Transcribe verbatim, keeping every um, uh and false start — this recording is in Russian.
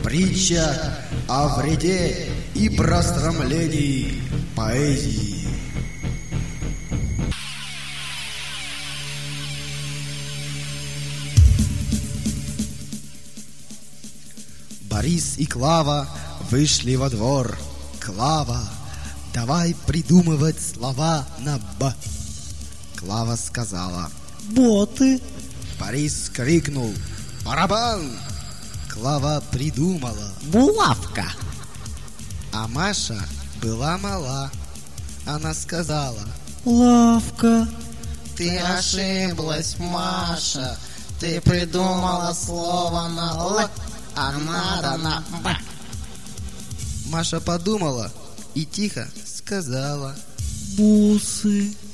Притча о вреде и прострамлении поэзии. Борис и Клава вышли во двор. Клава, давай придумывать слова на «б». Клава сказала: боты. Борис крикнул: барабан! Клава придумала: булавка. А Маша была мала. Она сказала: лавка. Ты ошиблась, Маша. Ты придумала слово на «л», а надо на «б». Маша подумала и тихо сказала: бусы.